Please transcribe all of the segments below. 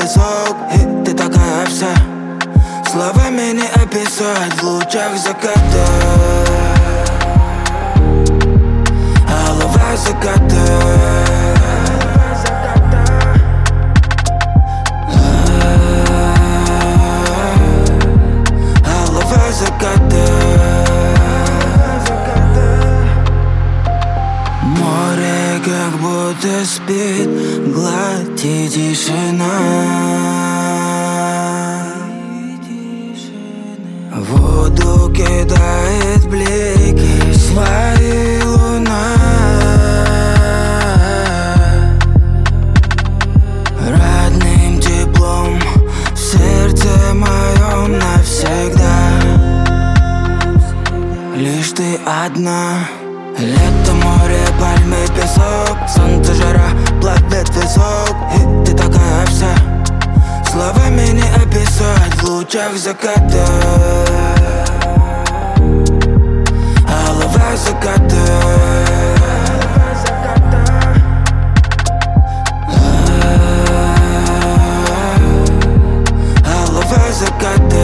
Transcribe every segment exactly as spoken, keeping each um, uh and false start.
песок, и ты такая вся. Словами не описать в лучах заката. Алого заката. Алого заката. Море как будто спит, гладь и тишина. Воду кидает блики свои луна. Родным теплом в сердце моем навсегда. Лишь ты одна. Лето, море, пальмы, песок, солнце, жара, плавит висок, и ты такая вся. Словами не описать в лучах заката. Алого заката. Алого заката.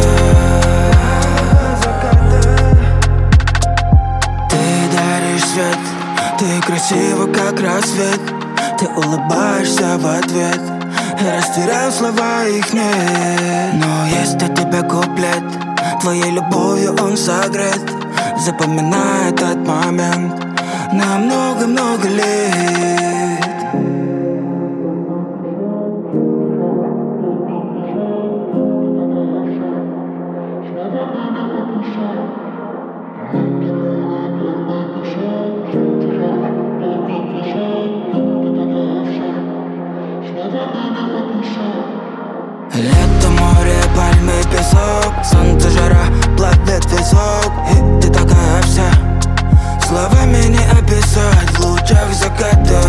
Свет, ты красива, как рассвет. Ты улыбаешься в ответ. Я растерял слова, их нет. Но есть у тебя куплет. Твоей любовью он согрет. Запоминай этот момент на много-много лет. Лето, море, пальмы, песок, солнце, жара, плавит висок, и ты такая вся. Словами не описать в лучах заката.